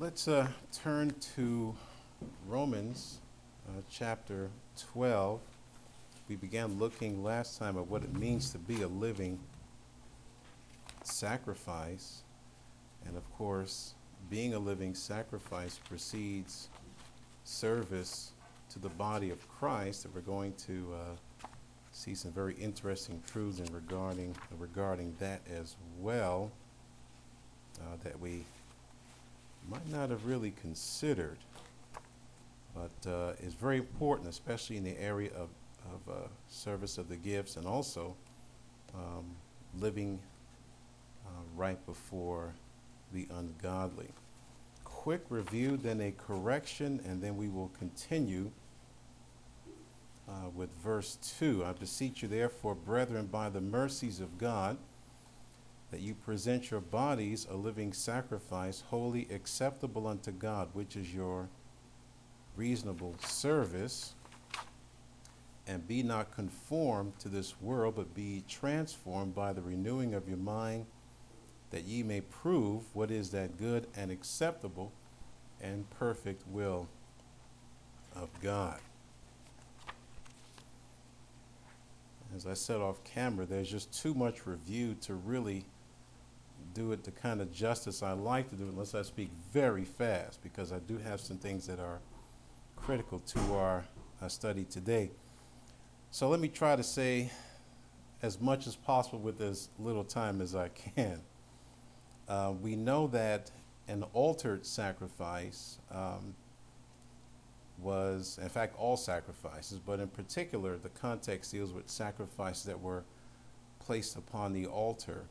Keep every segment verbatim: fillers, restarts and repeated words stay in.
Let's uh, turn to Romans uh, chapter twelve. We began looking last time at what it means to be a living sacrifice. And of course, being a living sacrifice precedes service to the body of Christ. And we're going to uh, see some very interesting truths in regarding, regarding that as well uh, that we might not have really considered, but uh, is very important, especially in the area of, of uh, service of the gifts and also um, living uh, right before the ungodly. Quick review, then a correction, and then we will continue uh, with verse two. I beseech you, therefore, brethren, by the mercies of God, that you present your bodies a living sacrifice, wholly acceptable unto God, which is your reasonable service. And be not conformed to this world, but be transformed by the renewing of your mind, that ye may prove what is that good and acceptable and perfect will of God. As I said off camera, there's just too much review to really do it the kind of justice I like to do, unless I speak very fast, because I do have some things that are critical to our, our study today. So let me try to say as much as possible with as little time as I can. Uh, we know that an altered sacrifice um, was, in fact, all sacrifices, but in particular, the context deals with sacrifices that were placed upon the altar,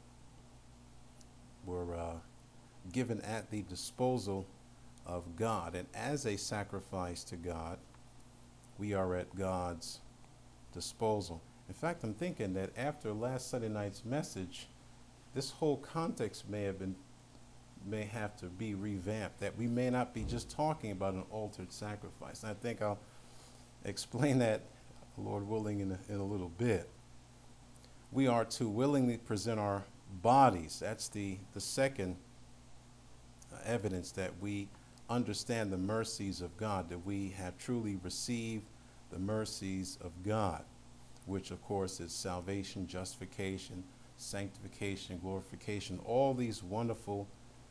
were uh, given at the disposal of God. And as a sacrifice to God, we are at God's disposal. In fact, I'm thinking that after last Sunday night's message, this whole context may have been, may have to be revamped, that we may not be just talking about an altered sacrifice. And I think I'll explain that, Lord willing, in a, in a little bit. We are to willingly present our bodies. That's the, the second uh, evidence that we understand the mercies of God, that we have truly received the mercies of God, which of course is salvation, justification, sanctification, glorification. All these wonderful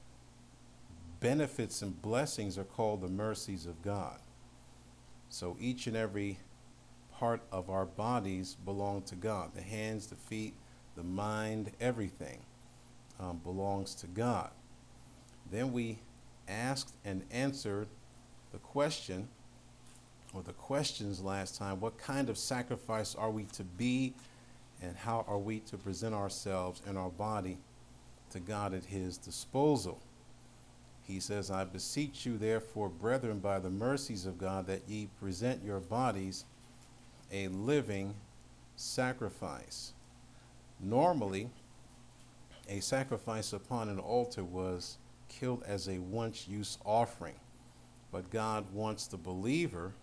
benefits and blessings are called the mercies of God. So each and every part of our bodies belong to God. The hands, the feet, the mind, everything um, belongs to God. Then we asked and answered the question, or the questions last time: what kind of sacrifice are we to be, and how are we to present ourselves and our body to God at his disposal? He says, I beseech you, therefore, brethren, by the mercies of God, that ye present your bodies a living sacrifice. Normally, a sacrifice upon an altar was killed as a once-use offering, but God wants the believer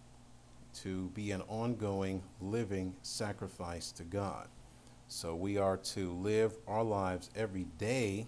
to be an ongoing living sacrifice to God. So we are to live our lives every day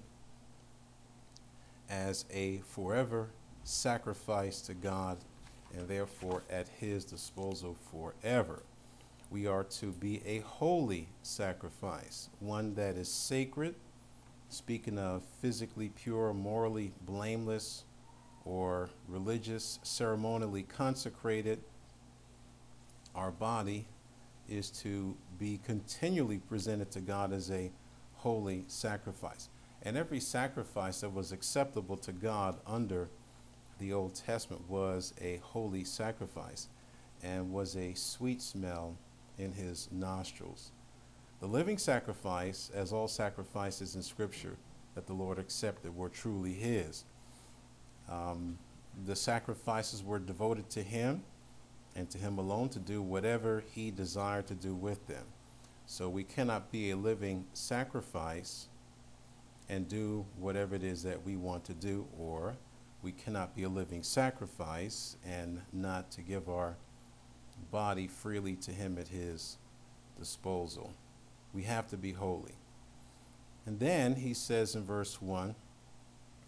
as a forever sacrifice to God, and therefore at his disposal forever. We are to be a holy sacrifice, one that is sacred, speaking of physically pure, morally blameless, or religious, ceremonially consecrated. Our body is to be continually presented to God as a holy sacrifice. And every sacrifice that was acceptable to God under the Old Testament was a holy sacrifice and was a sweet smell in his nostrils. The living sacrifice, as all sacrifices in Scripture that the Lord accepted, were truly his. Um, the sacrifices were devoted to him and to him alone, to do whatever he desired to do with them. So we cannot be a living sacrifice and do whatever it is that we want to do, or we cannot be a living sacrifice and not to give our body freely to him at his disposal. We have to be holy. And then he says in verse one,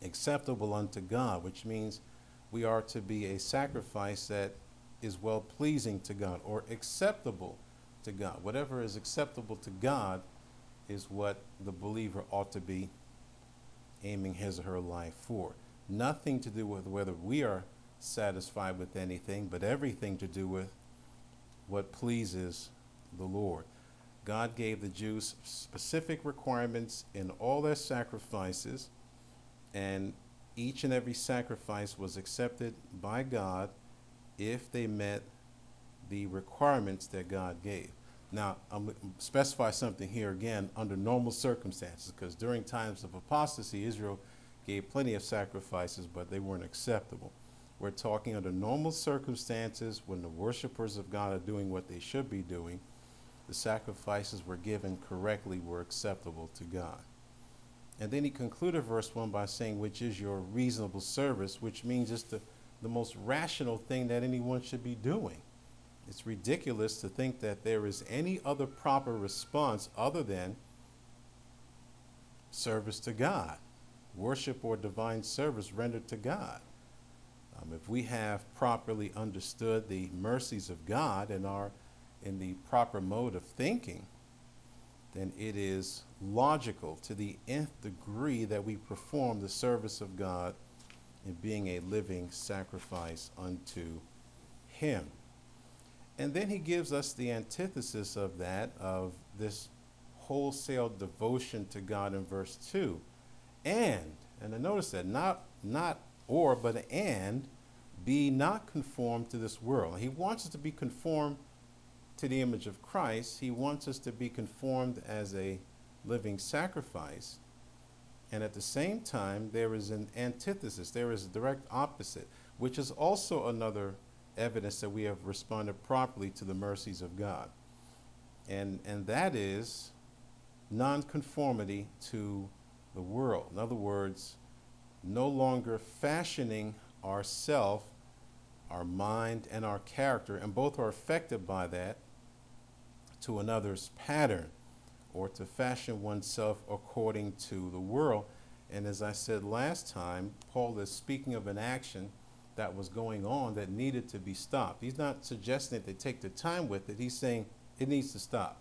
acceptable unto God, which means we are to be a sacrifice that is well pleasing to God or acceptable to God. Whatever is acceptable to God is what the believer ought to be aiming his or her life for. Nothing to do with whether we are satisfied with anything, but everything to do with what pleases the Lord. God gave the Jews specific requirements in all their sacrifices, and each and every sacrifice was accepted by God if they met the requirements that God gave. Now, I'm going to specify something here again under normal circumstances, because during times of apostasy, Israel gave plenty of sacrifices, but they weren't acceptable. We're talking under normal circumstances when the worshipers of God are doing what they should be doing. The sacrifices were given correctly, were acceptable to God. And then he concluded verse one by saying, which is your reasonable service, which means it's the, the most rational thing that anyone should be doing. It's ridiculous to think that there is any other proper response other than service to God, worship or divine service rendered to God. Um, if we have properly understood the mercies of God and are in the proper mode of thinking, then it is logical to the nth degree that we perform the service of God in being a living sacrifice unto him. And then he gives us the antithesis of that, of this wholesale devotion to God in verse two. And, and I notice that, not, not or, but and, be not conformed to this world. He wants us to be conformed to the image of Christ. He wants us to be conformed as a living sacrifice. And at the same time, there is an antithesis. There is a direct opposite, which is also another evidence that we have responded properly to the mercies of God. And, and that is nonconformity to the world. In other words, no longer fashioning ourself, our mind, and our character, and both are affected by that, to another's pattern, or to fashion oneself according to the world. And as I said last time, Paul is speaking of an action that was going on that needed to be stopped. He's not suggesting that they take the time with it. He's saying it needs to stop,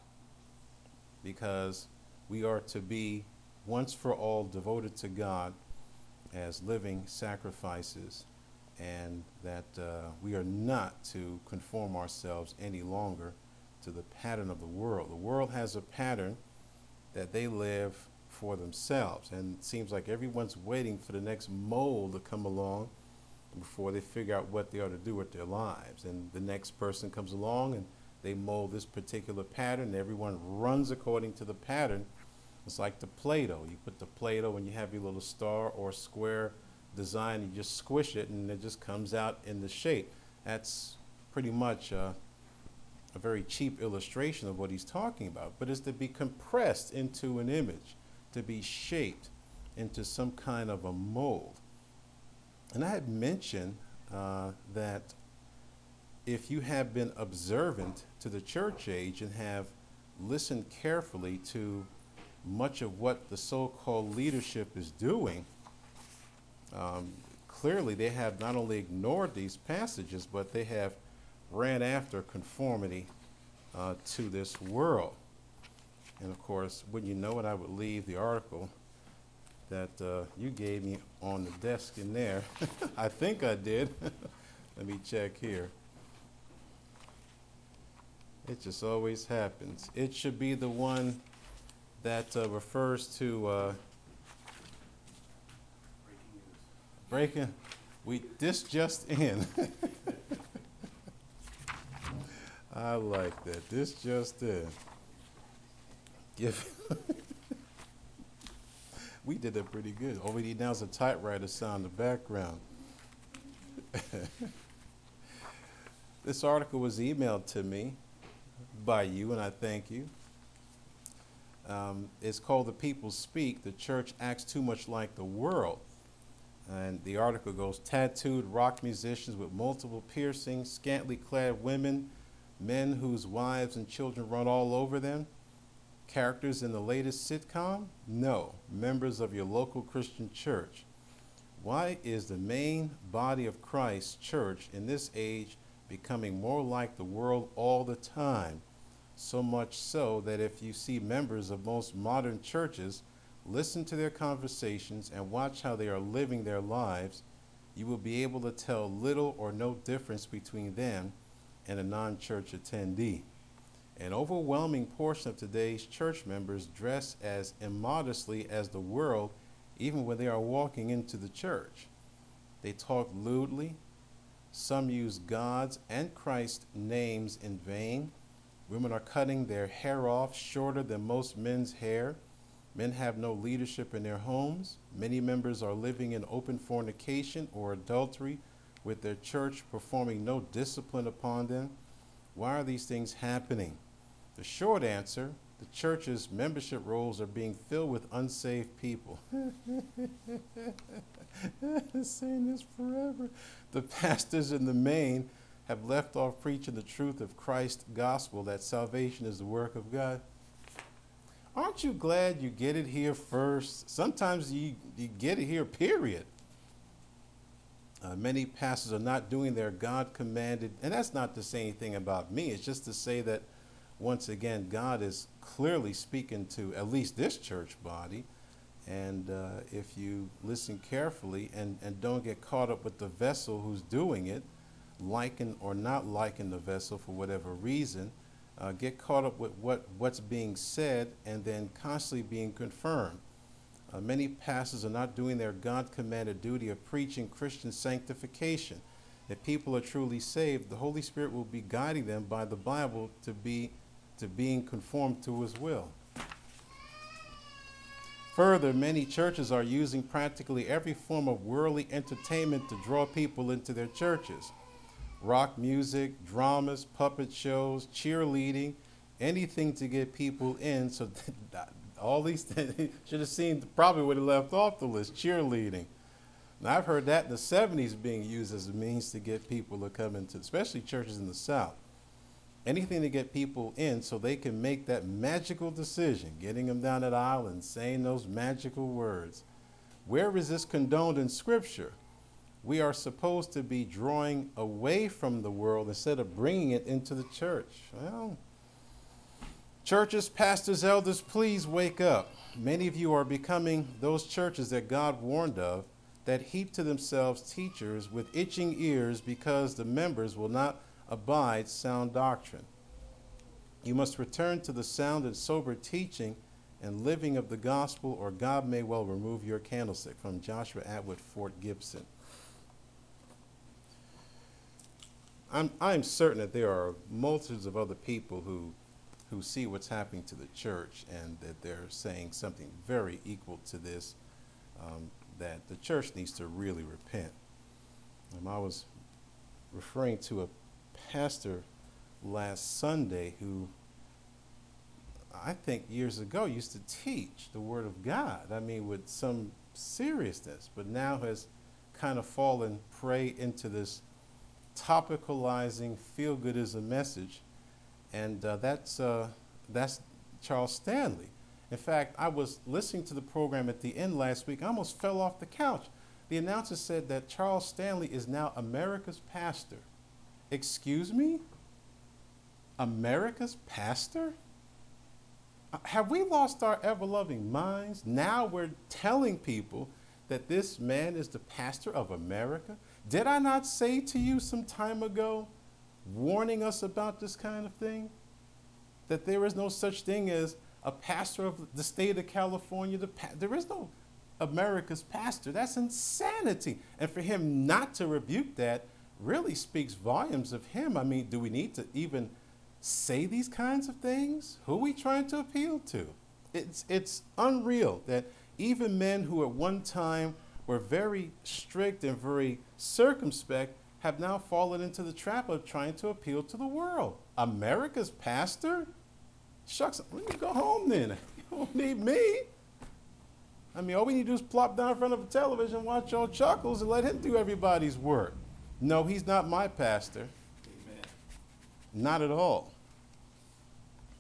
because we are to be once for all devoted to God as living sacrifices, and that uh, we are not to conform ourselves any longer to the pattern of the world. The world has a pattern that they live for themselves, and it seems like everyone's waiting for the next mold to come along before they figure out what they ought to do with their lives. And the next person comes along and they mold this particular pattern, and everyone runs according to the pattern. It's like the Play-Doh. You put the Play-Doh and you have your little star or square design, you just squish it and it just comes out in the shape. That's pretty much uh, a very cheap illustration of what he's talking about, but it's to be compressed into an image, to be shaped into some kind of a mold. And I had mentioned uh, that if you have been observant to the church age and have listened carefully to much of what the so-called leadership is doing, um, clearly they have not only ignored these passages, but they have ran after conformity uh, to this world. And of course, wouldn't you know it, I would leave the article that uh, you gave me on the desk in there. I think I did. Let me check here. It just always happens. It should be the one that uh, refers to uh, breaking. We this just in. I like that. This just in. Give. We did it pretty good. All we need now is a typewriter sound in the background. This article was emailed to me by you, and I thank you. Um, it's called The People Speak. The Church Acts Too Much Like the World. And the article goes, tattooed rock musicians with multiple piercings, scantily clad women, men whose wives and children run all over them. Characters in the latest sitcom? No, members of your local Christian church. Why is the main body of Christ, church, in this age becoming more like the world all the time? So much so that if you see members of most modern churches, listen to their conversations and watch how they are living their lives, you will be able to tell little or no difference between them and a non-church attendee. An overwhelming portion of today's church members dress as immodestly as the world, even when they are walking into the church. They talk lewdly. Some use God's and Christ's names in vain. Women are cutting their hair off shorter than most men's hair. Men have no leadership in their homes. Many members are living in open fornication or adultery, with their church performing no discipline upon them. Why are these things happening? The short answer, the church's membership rolls are being filled with unsaved people. I'm saying this forever. The pastors in the main have left off preaching the truth of Christ's gospel, that salvation is the work of God. Aren't you glad you get it here first? Sometimes you, you get it here, period. Uh, many pastors are not doing their God-commanded, and that's not to say anything about me. It's just to say that, once again, God is clearly speaking to at least this church body. And uh, if you listen carefully and, and don't get caught up with the vessel who's doing it, liking or not liking the vessel for whatever reason, uh, get caught up with what, what's being said and then constantly being confirmed. Uh, many pastors are not doing their God-commanded duty of preaching Christian sanctification. If people are truly saved, the Holy Spirit will be guiding them by the Bible to be to being conformed to His will. Further, many churches are using practically every form of worldly entertainment to draw people into their churches. Rock music, dramas, puppet shows, cheerleading, anything to get people in. So all these things, should have seen probably where they left off the list, cheerleading. Now, I've heard that in the seventies being used as a means to get people to come into, especially churches in the South. Anything to get people in so they can make that magical decision, getting them down that aisle and saying those magical words. Where is this condoned in Scripture? We are supposed to be drawing away from the world instead of bringing it into the church. Well, churches, pastors, elders, please wake up. Many of you are becoming those churches that God warned of, that heap to themselves teachers with itching ears because the members will not abide sound doctrine. You must return to the sound and sober teaching and living of the gospel, or God may well remove your candlestick. From Joshua Atwood, Fort Gibson. I'm, I'm certain that there are multitudes of other people who, who see what's happening to the church and that they're saying something very equal to this, um, that the church needs to really repent. Um, I was referring to a pastor last Sunday who I think years ago used to teach the Word of God, I mean, with some seriousness, but now has kind of fallen prey into this topicalizing feel-goodism message, and uh, that's, uh, that's Charles Stanley. In fact, I was listening to the program at the end last week. I almost fell off the couch. The announcer said that Charles Stanley is now America's pastor. Excuse me? America's pastor? Uh, have we lost our ever-loving minds? Now we're telling people that this man is the pastor of America? Did I not say to you some time ago, warning us about this kind of thing? That there is no such thing as a pastor of the state of California. The pa- there is no America's pastor. That's insanity. And for him not to rebuke that really speaks volumes of him. I mean, do we need to even say these kinds of things? Who are we trying to appeal to? It's, it's unreal that even men who at one time were very strict and very circumspect have now fallen into the trap of trying to appeal to the world. America's pastor? Shucks, let me go home then. You don't need me. I mean, all we need to do is plop down in front of a television, watch all Chuckles, and let him do everybody's work. No, he's not my pastor. Amen. Not at all.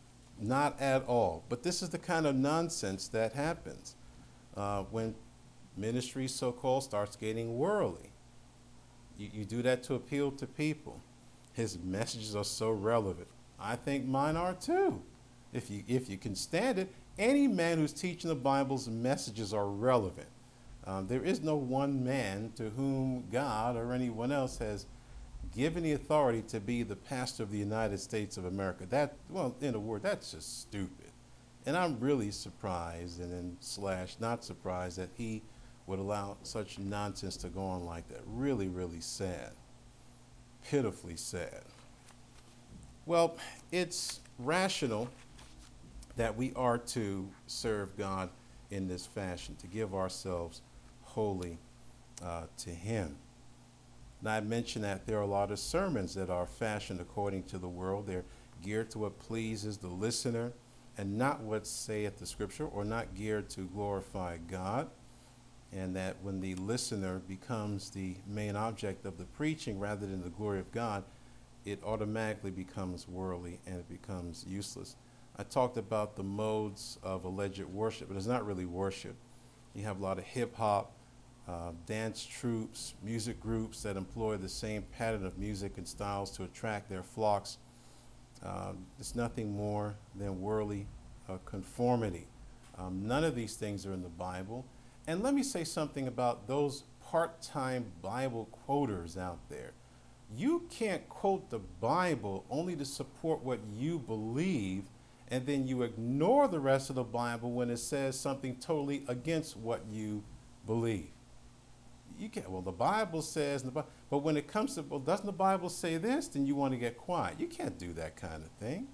Not at all. But this is the kind of nonsense that happens uh, when ministry, so-called, starts getting worldly. You, you do that to appeal to people. His messages are so relevant. I think mine are too. If you, if you can stand it, any man who's teaching the Bible's messages are relevant. Um, there is no one man to whom God or anyone else has given the authority to be the pastor of the United States of America. That, well, in a word, that's just stupid. And I'm really surprised, and then slash not surprised, that he would allow such nonsense to go on like that. Really, really sad. Pitifully sad. Well, it's rational that we are to serve God in this fashion, to give ourselves wholly uh, to Him. Now, I mentioned that there are a lot of sermons that are fashioned according to the world. They're geared to what pleases the listener and not what saith the Scripture, or not geared to glorify God. And that when the listener becomes the main object of the preaching rather than the glory of God, it automatically becomes worldly and it becomes useless. I talked about the modes of alleged worship, but it's not really worship. You have a lot of hip-hop, uh, dance troupes, music groups that employ the same pattern of music and styles to attract their flocks. Uh, it's nothing more than worldly uh, conformity. Um, none of these things are in the Bible. And let me say something about those part-time Bible quoters out there. You can't quote the Bible only to support what you believe, and then you ignore the rest of the Bible when it says something totally against what you believe. You can't, well, the Bible says, but when it comes to, well, doesn't the Bible say this? Then you want to get quiet. You can't do that kind of thing.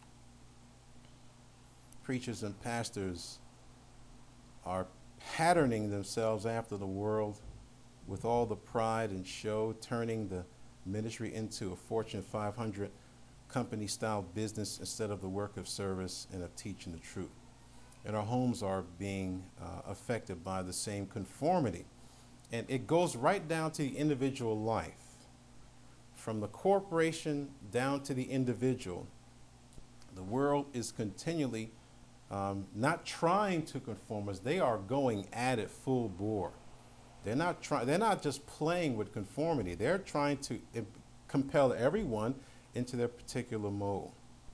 Preachers and pastors are patterning themselves after the world with all the pride and show, turning the ministry into a Fortune five hundred company-style business instead of the work of service and of teaching the truth. And our homes are being uh, affected by the same conformity. And it goes right down to the individual life. From the corporation down to the individual, the world is continually um, not trying to conform us. They are going at it full bore. They're not trying. They're not just playing with conformity. They're trying to imp- compel everyone into their particular mold.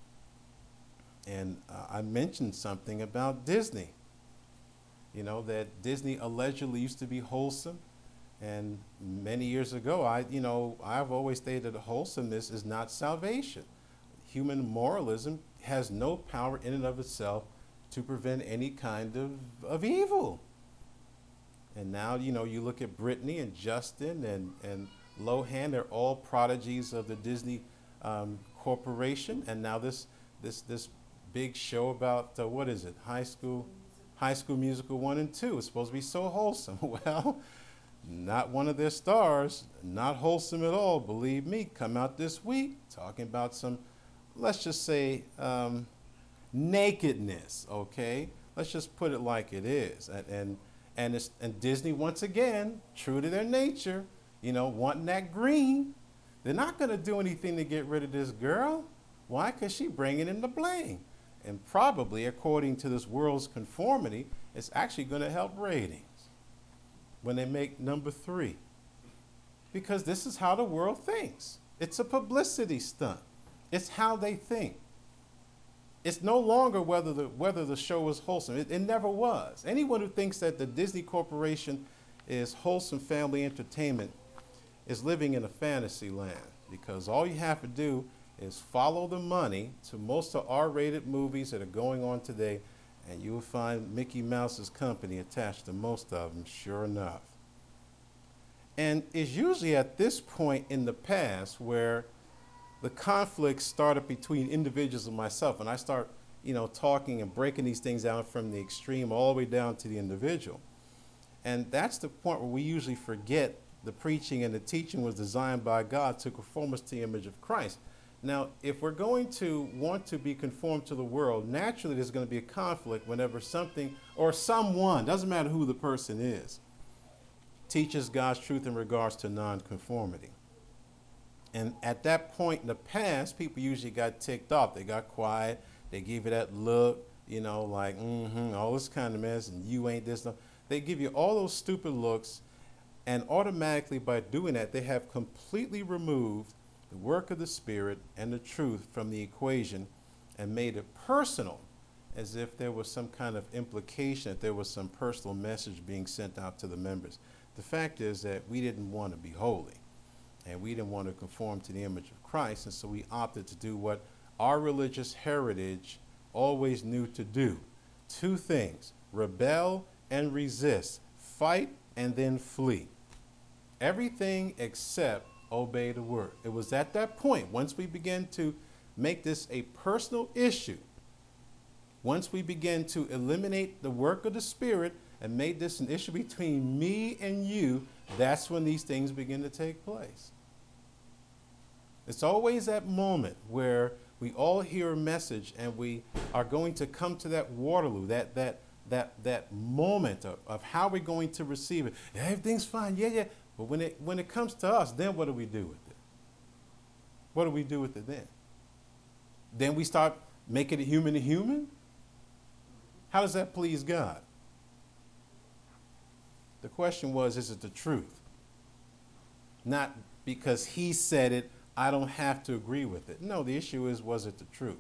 And uh, I mentioned something about Disney. You know, that Disney allegedly used to be wholesome. And many years ago, I, you know, I've always stated that wholesomeness is not salvation. Human moralism has no power in and of itself to prevent any kind of, of evil. And now, you know, you look at Brittany and Justin and, and Lohan, they're all prodigies of the Disney um, Corporation. And now this, this, this big show about, uh, what is it, High School, High School Musical one and two. It's supposed to be so wholesome. Well, not one of their stars, not wholesome at all, believe me, come out this week talking about some, let's just say, um, nakedness, okay? Let's just put it like it is. And, and, and, it's, and Disney, once again, true to their nature, you know, wanting that green. They're not going to do anything to get rid of this girl. Why? Because she's bringing in the bling. And probably, according to this world's conformity, it's actually going to help ratings when they make number three. Because this is how the world thinks. It's a publicity stunt. It's how they think. It's no longer whether the, whether the show is wholesome. It, it never was. Anyone who thinks that the Disney Corporation is wholesome family entertainment is living in a fantasy land, because all you have to do is follow the money to most of R-rated movies that are going on today, and you will find Mickey Mouse's company attached to most of them, sure enough. And it's usually at this point in the past where the conflicts started between individuals and myself, and I start, you know, talking and breaking these things out from the extreme all the way down to the individual. And that's the point where we usually forget the preaching and the teaching was designed by God to conform us to the image of Christ. Now, if we're going to want to be conformed to the world, naturally there's going to be a conflict whenever something or someone, doesn't matter who the person is, teaches God's truth in regards to nonconformity. And at that point in the past, people usually got ticked off. They got quiet. They gave you that look, you know, like, mm-hmm, all this kind of mess, and you ain't this. No. They give you all those stupid looks, and automatically by doing that, they have completely removed the work of the Spirit and the truth from the equation and made it personal, as if there was some kind of implication that there was some personal message being sent out to the members. The fact is that we didn't want to be holy, and we didn't want to conform to the image of Christ, and so we opted to do what our religious heritage always knew to do. Two things: rebel and resist, fight and then flee. Everything except obey the word. It was at that point, once we began to make this a personal issue, once we began to eliminate the work of the Spirit and made this an issue between me and you, that's when these things begin to take place. It's always that moment where we all hear a message and we are going to come to that Waterloo, that that that that moment of, of how we're going to receive it. Everything's fine, yeah, yeah. But when it when it comes to us, then what do we do with it? What do we do with it then? Then we start making it human to human? How does that please God? The question was, is it the truth? Not because he said it, I don't have to agree with it. No, the issue is, was it the truth?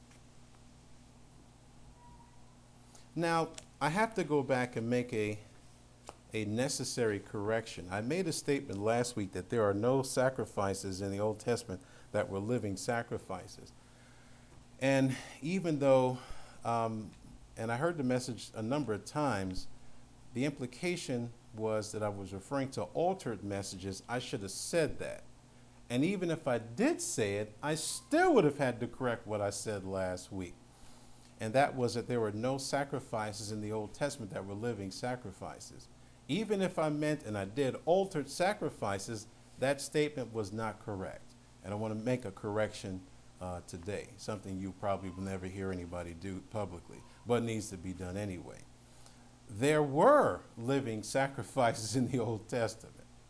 Now, I have to go back and make a, a necessary correction. I made a statement last week that there are no sacrifices in the Old Testament that were living sacrifices. And even though, um, and I heard the message a number of times, the implication was that I was referring to altered messages. I should have said that. And even if I did say it, I still would have had to correct what I said last week. And that was that there were no sacrifices in the Old Testament that were living sacrifices. Even if I meant, and I did, altered sacrifices, that statement was not correct. And I want to make a correction uh, today, something you probably will never hear anybody do publicly, but needs to be done anyway. There were living sacrifices in the Old Testament.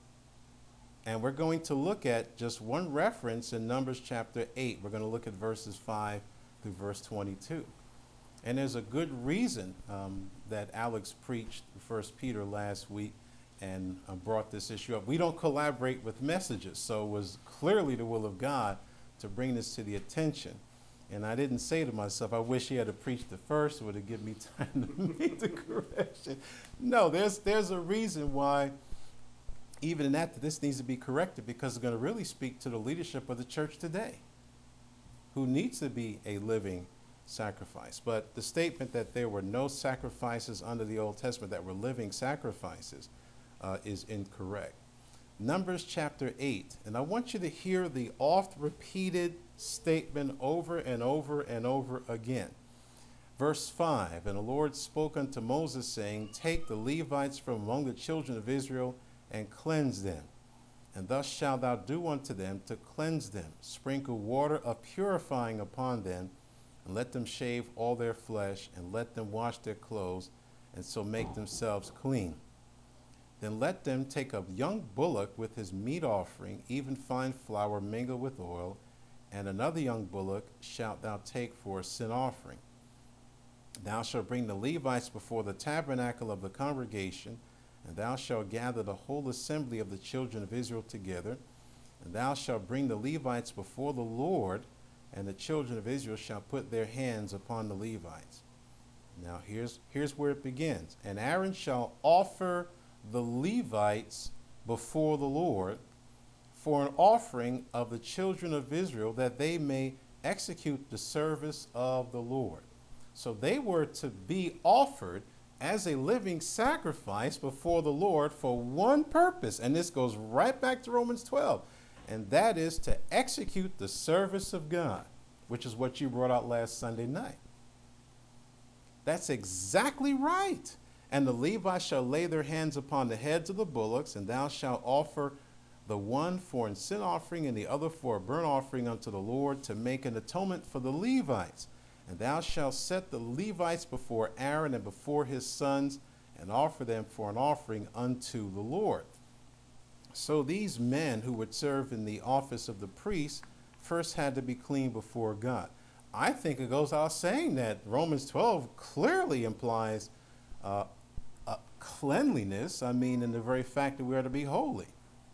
And we're going to look at just one reference in Numbers chapter eight. We're going to look at verses five through verse twenty-two. And there's a good reason um, that Alex preached First Peter last week and uh, brought this issue up. We don't collaborate with messages, so it was clearly the will of God to bring this to the attention. And I didn't say to myself, I wish he had to preach the first, it would have given me time to make the correction. No, there's, there's a reason why even in that, this needs to be corrected, because it's going to really speak to the leadership of the church today, who needs to be a living sacrifice. But the statement that there were no sacrifices under the Old Testament that were living sacrifices uh, is incorrect. Numbers chapter eight, and I want you to hear the oft-repeated statement over and over and over again. Verse five, and the Lord spoke unto Moses, saying, take the Levites from among the children of Israel and cleanse them. And thus shalt thou do unto them to cleanse them. Sprinkle water of purifying upon them, and let them shave all their flesh, and let them wash their clothes, and so make themselves clean. Then let them take a young bullock with his meat offering, even fine flour mingled with oil, and another young bullock shalt thou take for a sin offering. Thou shalt bring the Levites before the tabernacle of the congregation, and thou shalt gather the whole assembly of the children of Israel together, and thou shalt bring the Levites before the Lord, and the children of Israel shall put their hands upon the Levites. Now here's, here's where it begins. And Aaron shall offer the Levites before the Lord for an offering of the children of Israel, that they may execute the service of the Lord. So they were to be offered as a living sacrifice before the Lord for one purpose. And this goes right back to Romans twelve. And that is to execute the service of God, which is what you brought out last Sunday night. That's exactly right. And the Levites shall lay their hands upon the heads of the bullocks, and thou shalt offer the one for an sin offering and the other for a burnt offering unto the Lord, to make an atonement for the Levites. And thou shalt set the Levites before Aaron and before his sons, and offer them for an offering unto the Lord. So these men who would serve in the office of the priest first had to be clean before God. I think it goes out saying that Romans twelve clearly implies uh, a cleanliness, I mean in the very fact that we are to be holy.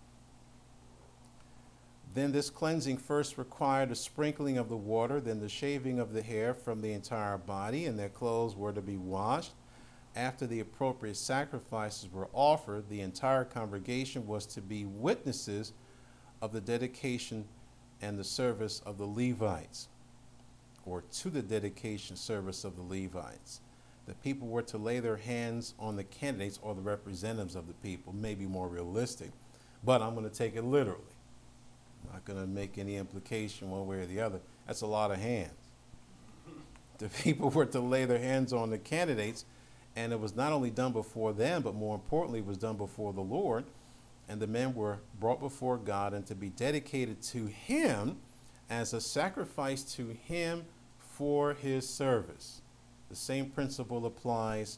Then this cleansing first required a sprinkling of the water, then the shaving of the hair from the entire body, and their clothes were to be washed. After the appropriate sacrifices were offered, the entire congregation was to be witnesses of the dedication and the service of the Levites, or to the dedication service of the Levites. The people were to lay their hands on the candidates or the representatives of the people, maybe more realistic, but I'm going to take it literally. I'm not going to make any implication one way or the other. That's a lot of hands. The people were to lay their hands on the candidates, and it was not only done before them, but more importantly, it was done before the Lord. And the men were brought before God and to be dedicated to him as a sacrifice to him for his service. The same principle applies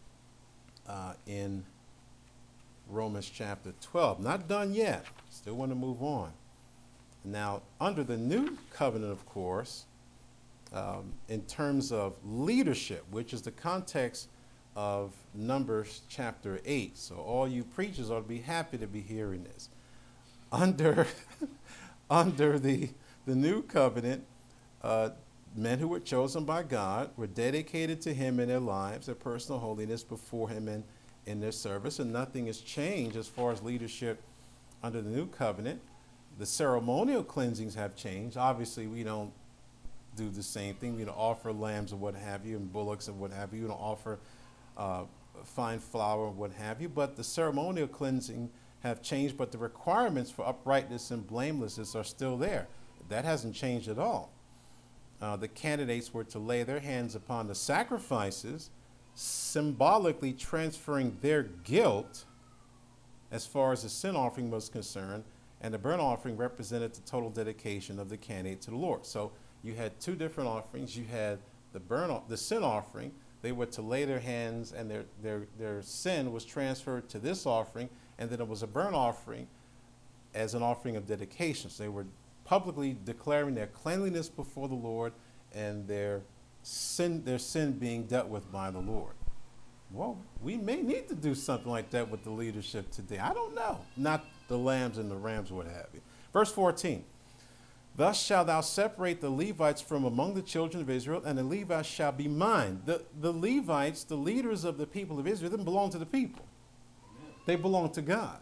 uh, in Romans chapter twelve. Not done yet. Still want to move on. Now, under the new covenant, of course, um, in terms of leadership, which is the context of Numbers chapter eight. So all you preachers ought to be happy to be hearing this. Under, under the, the new covenant, uh, men who were chosen by God were dedicated to him in their lives, their personal holiness before him and in their service, and nothing has changed as far as leadership under the new covenant. The ceremonial cleansings have changed. Obviously, we don't do the same thing. We don't offer lambs or what have you, and bullocks and what have you. We don't offer uh, fine flour or what have you. But the ceremonial cleansing have changed, but the requirements for uprightness and blamelessness are still there. That hasn't changed at all. Uh, the candidates were to lay their hands upon the sacrifices, symbolically transferring their guilt as far as the sin offering was concerned, and the burnt offering represented the total dedication of the candidate to the Lord. So you had two different offerings. You had the burnt, the sin offering. They were to lay their hands, and their, their, their sin was transferred to this offering, and then it was a burnt offering as an offering of dedication. So they were publicly declaring their cleanliness before the Lord and their sin, their sin being dealt with by the Lord. Well, we may need to do something like that with the leadership today. I don't know. Not the lambs and the rams, what have you. Verse fourteen. Thus shalt thou separate the Levites from among the children of Israel, and the Levites shall be mine. The, the Levites, the leaders of the people of Israel, didn't belong to the people. Amen. They belong to God.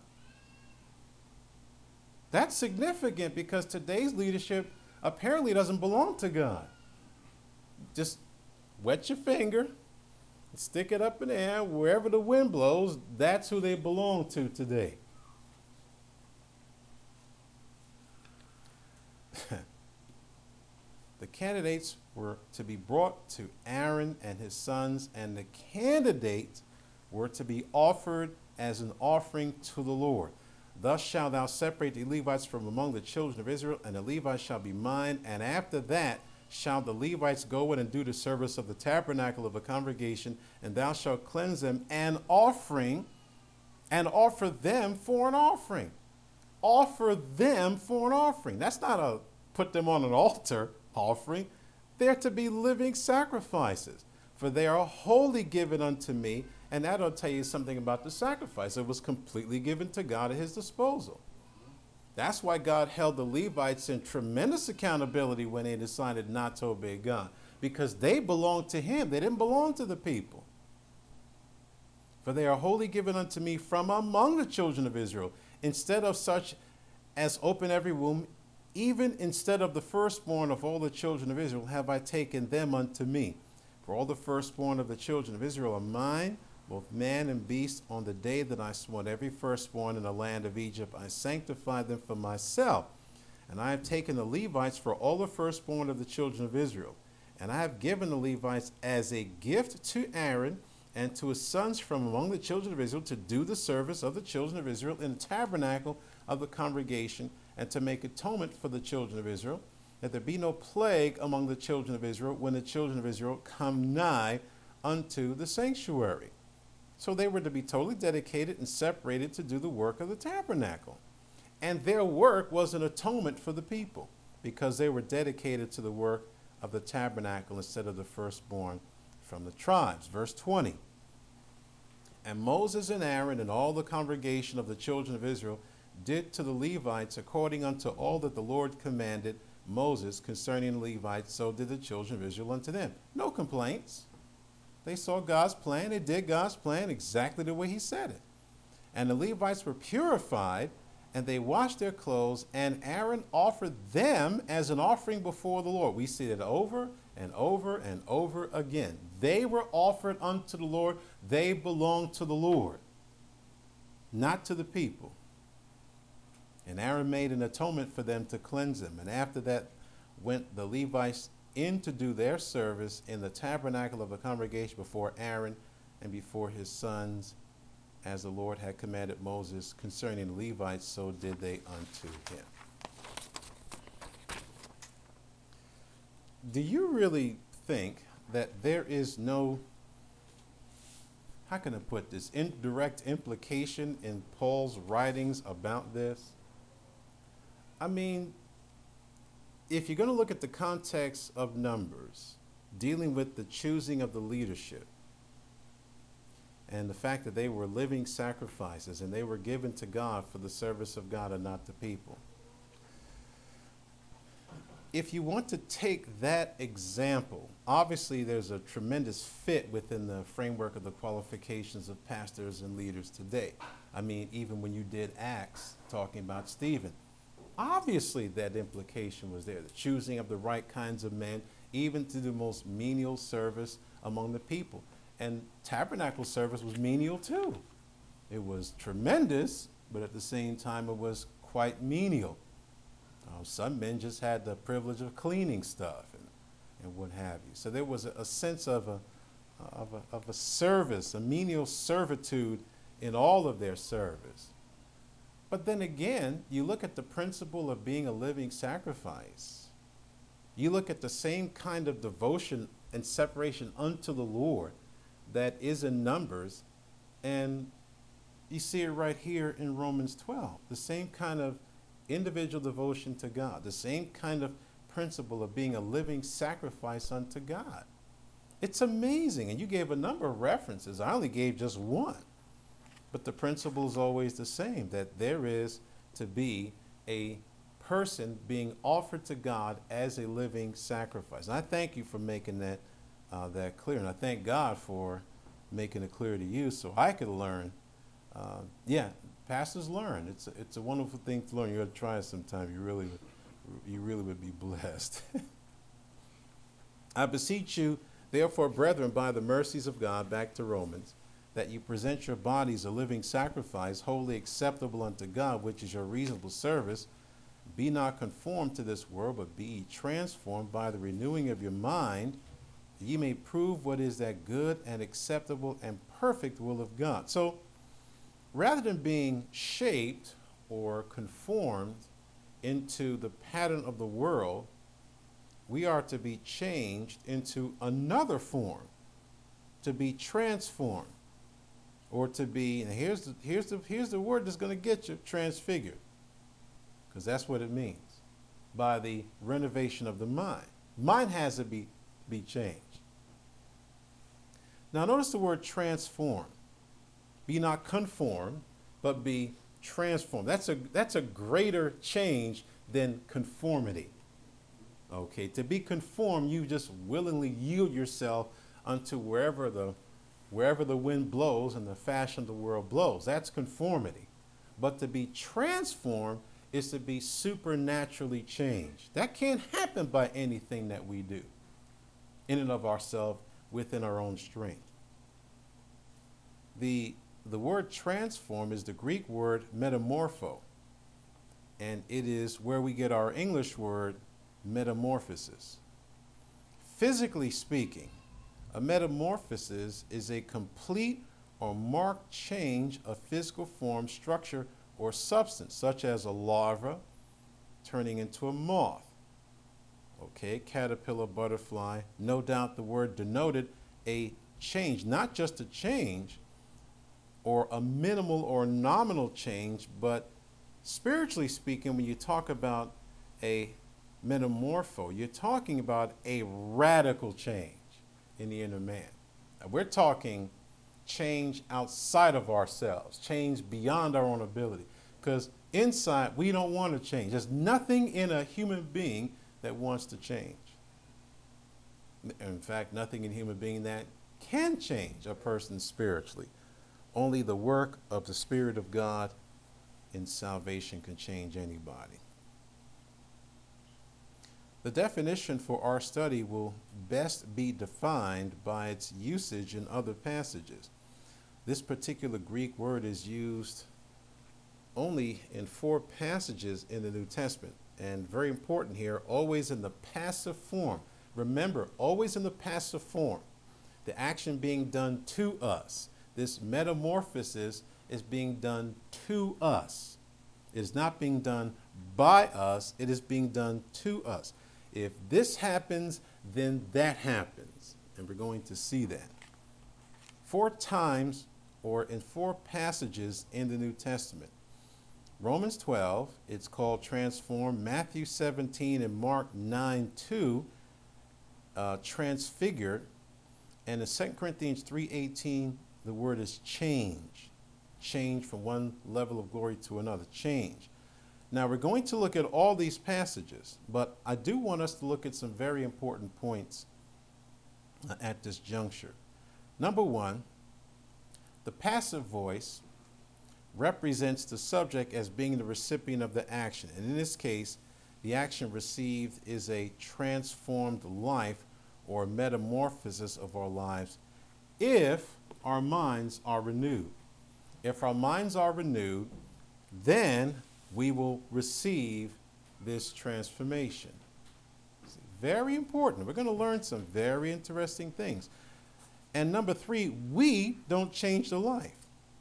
That's significant because today's leadership apparently doesn't belong to God. Just wet your finger, stick it up in the air, wherever the wind blows, that's who they belong to today. The candidates were to be brought to Aaron and his sons, and the candidates were to be offered as an offering to the Lord. Thus shalt thou separate the Levites from among the children of Israel, and the Levites shall be mine. And after that shall the Levites go in and do the service of the tabernacle of the congregation, and thou shalt cleanse them an offering, and offer them for an offering. Offer them for an offering. That's not a put them on an altar offering. They're to be living sacrifices, for they are wholly given unto me. And that'll tell you something about the sacrifice. It was completely given to God at his disposal. That's why God held the Levites in tremendous accountability when they decided not to obey God, because they belonged to him. They didn't belong to the people. For they are wholly given unto me from among the children of Israel. Instead of such as open every womb, even instead of the firstborn of all the children of Israel, have I taken them unto me. For all the firstborn of the children of Israel are mine, both man and beast. On the day that I smote every firstborn in the land of Egypt, I sanctified them for myself. And I have taken the Levites for all the firstborn of the children of Israel. And I have given the Levites as a gift to Aaron and to his sons from among the children of Israel to do the service of the children of Israel in the tabernacle of the congregation, and to make atonement for the children of Israel, that there be no plague among the children of Israel when the children of Israel come nigh unto the sanctuary. So they were to be totally dedicated and separated to do the work of the tabernacle. And their work was an atonement for the people, because they were dedicated to the work of the tabernacle instead of the firstborn from the tribes. Verse twenty. And Moses and Aaron and all the congregation of the children of Israel did to the Levites according unto all that the Lord commanded Moses concerning the Levites, so did the children of Israel unto them. No complaints. They saw God's plan. They did God's plan exactly the way he said it. And the Levites were purified, and they washed their clothes, and Aaron offered them as an offering before the Lord. We see it over and over and over again. They were offered unto the Lord. They belonged to the Lord, not to the people. And Aaron made an atonement for them to cleanse them. And after that went the Levites in to do their service in the tabernacle of the congregation before Aaron and before his sons, as the Lord had commanded Moses concerning the Levites, so did they unto him. Do you really think that there is no, how can I put this, indirect implication in Paul's writings about this? I mean, if you're going to look at the context of Numbers, dealing with the choosing of the leadership, and the fact that they were living sacrifices and they were given to God for the service of God and not the people. If you want to take that example, obviously there's a tremendous fit within the framework of the qualifications of pastors and leaders today. I mean, even when you did Acts talking about Stephen, obviously that implication was there, the choosing of the right kinds of men, even to do most menial service among the people. And tabernacle service was menial too. It was tremendous, but at the same time it was quite menial. Uh, some men just had the privilege of cleaning stuff and, and what have you. So there was a, a sense of a, of, a, of a service, a menial servitude in all of their service. But then again, you look at the principle of being a living sacrifice. You look at the same kind of devotion and separation unto the Lord that is in Numbers, and you see it right here in Romans twelve. The same kind of individual devotion to God, the same kind of principle of being a living sacrifice unto God. It's amazing, and you gave a number of references. I only gave just one, but the principle is always the same, that there is to be a person being offered to God as a living sacrifice. And I thank you for making that Uh, that clear, and I thank God for making it clear to you so I could learn. Uh, yeah, pastors learn. It's a, it's a wonderful thing to learn. You ought to try it sometime. You really, you really would be blessed. I beseech you, therefore, brethren, by the mercies of God, back to Romans, that you present your bodies a living sacrifice, wholly acceptable unto God, which is your reasonable service. Be not conformed to this world, but be ye transformed by the renewing of your mind, ye may prove what is that good and acceptable and perfect will of God. So rather than being shaped or conformed into the pattern of the world, we are to be changed into another form, to be transformed, or to be, and here's the, here's the, here's the word that's going to get you, transfigured, because that's what it means, by the renovation of the mind. Mind has to be, be changed. Now notice the word transform. Be not conformed, but be transformed. That's a, that's a greater change than conformity. Okay, to be conformed, you just willingly yield yourself unto wherever the, wherever the wind blows and the fashion of the world blows. That's conformity. But to be transformed is to be supernaturally changed. That can't happen by anything that we do in and of ourselves within our own strength. The, the word transform is the Greek word metamorpho, and it is where we get our English word metamorphosis. Physically speaking, a metamorphosis is a complete or marked change of physical form, structure, or substance, such as a larva turning into a moth. Okay, caterpillar, butterfly. No doubt the word denoted a change, not just a change or a minimal or nominal change, but spiritually speaking, when you talk about a metamorpho, you're talking about a radical change in the inner man. Now, we're talking change outside of ourselves, change beyond our own ability. Because inside, we don't want to change. There's nothing in a human being that wants to change. In fact, nothing in a human being that can change a person spiritually. Only the work of the Spirit of God in salvation can change anybody. The definition for our study will best be defined by its usage in other passages. This particular Greek word is used only in four passages in the New Testament, and very important here, always in the passive form. Remember, always in the passive form. The action being done to us. This metamorphosis is being done to us. It is not being done by us, it is being done to us. If this happens, then that happens. And we're going to see that. Four times, or in four passages in the New Testament. Romans twelve, it's called transform. Matthew seventeen and Mark nine two, uh, transfigured. And in Second Corinthians three eighteen, the word is change. Change from one level of glory to another. Change. Now, we're going to look at all these passages, but I do want us to look at some very important points uh, at this juncture. Number one, the passive voice represents the subject as being the recipient of the action. And in this case, the action received is a transformed life or metamorphosis of our lives if our minds are renewed. If our minds are renewed, then we will receive this transformation. Very important. We're going to learn some very interesting things. And number three, we don't change the life.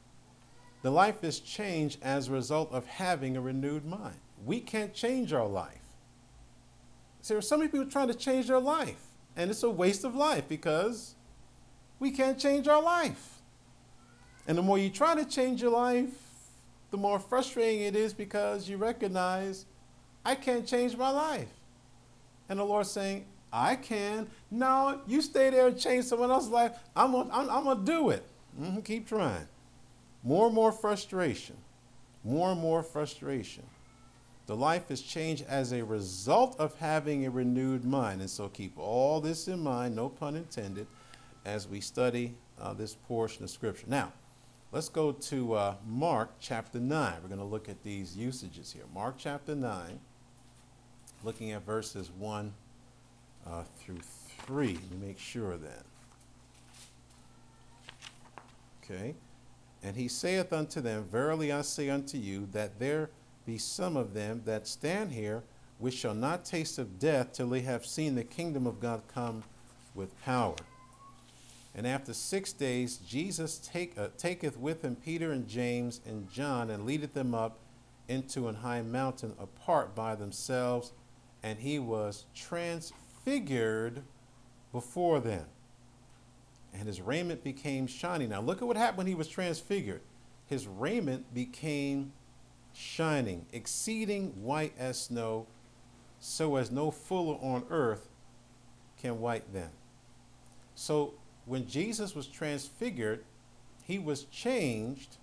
The life is changed as a result of having a renewed mind. We can't change our life. See, there are so many people trying to change their life, and it's a waste of life because we can't change our life. And the more you try to change your life, the more frustrating it is because you recognize, I can't change my life. And the Lord's saying, I can. No, you stay there and change someone else's life. I'm going I'm, I'm to do it. Mm-hmm, keep trying. More and more frustration. More and more frustration. The life is changed as a result of having a renewed mind. And so keep all this in mind, no pun intended, as we study uh, this portion of Scripture. Now, let's go to uh, Mark chapter nine. We're going to look at these usages here. Mark chapter nine, looking at verses one uh, through three. Let me make sure of that. Okay. And he saith unto them, Verily I say unto you, that there be some of them that stand here, which shall not taste of death till they have seen the kingdom of God come with power. And after six days, Jesus take, uh, taketh with him Peter and James and John, and leadeth them up into an high mountain apart by themselves, and he was transfigured before them. And his raiment became shining. Now look at what happened when he was transfigured. His raiment became shining, exceeding white as snow, so as no fuller on earth can white them. So when Jesus was transfigured, he was changed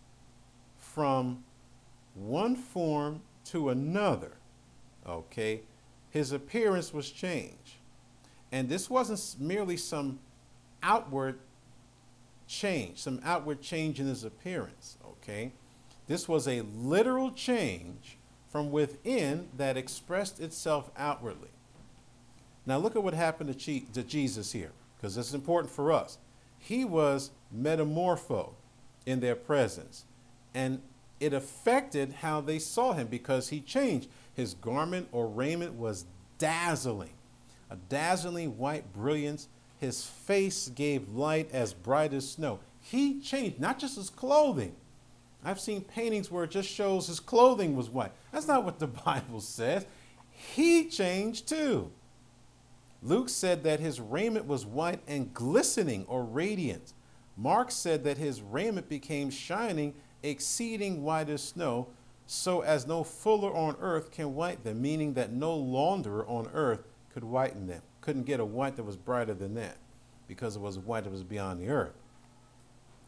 from one form to another. Okay? His appearance was changed. And this wasn't merely some outward change, some outward change in his appearance. Okay? This was a literal change from within that expressed itself outwardly. Now look at what happened to, to Jesus here, because this is important for us. He was metamorpho in their presence, and it affected how they saw him because he changed. His garment or raiment was dazzling, a dazzling white brilliance. His face gave light as bright as snow. He changed, not just his clothing. I've seen paintings where it just shows his clothing was white. That's not what the Bible says. He changed too. Luke said that his raiment was white and glistening or radiant. Mark said that his raiment became shining, exceeding white as snow, so as no fuller on earth can white them, meaning that no launderer on earth could whiten them. Couldn't get a white that was brighter than that because it was a white that was beyond the earth.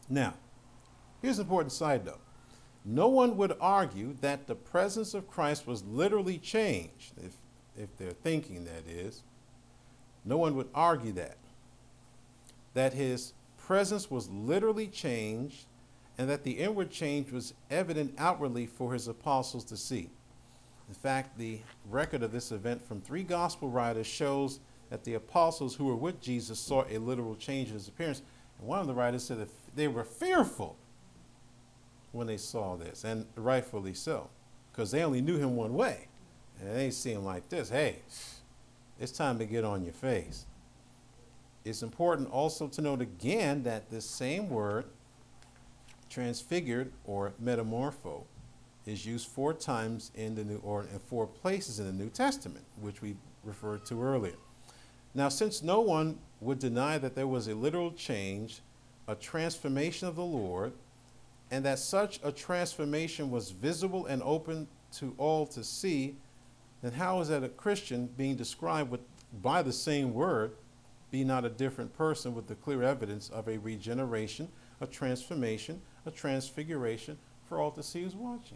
Now, here's an important side note. No one would argue that the presence of Christ was literally changed, if, if they're thinking that is. No one would argue that. That his presence was literally changed and that the inward change was evident outwardly for his apostles to see. In fact, the record of this event from three gospel writers shows that the apostles who were with Jesus saw a literal change in his appearance. And one of the writers said that they were fearful when they saw this, and rightfully so, because they only knew him one way. And they see him like this. Hey, it's time to get on your face. It's important also to note again that this same word, transfigured or metamorpho, is used four times in the New, or in four places in the New Testament, which we referred to earlier. Now, since no one would deny that there was a literal change, a transformation of the Lord, and that such a transformation was visible and open to all to see, then how is that a Christian being described with, by the same word, be not a different person with the clear evidence of a regeneration, a transformation, a transfiguration for all to see who's watching?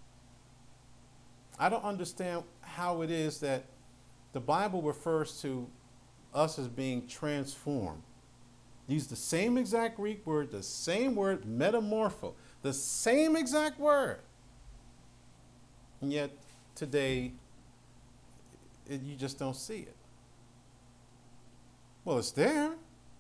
I don't understand how it is that the Bible refers to us as being transformed. Use the same exact Greek word, the same word, metamorpho, the same exact word. And yet today, it, you just don't see it. Well, it's there.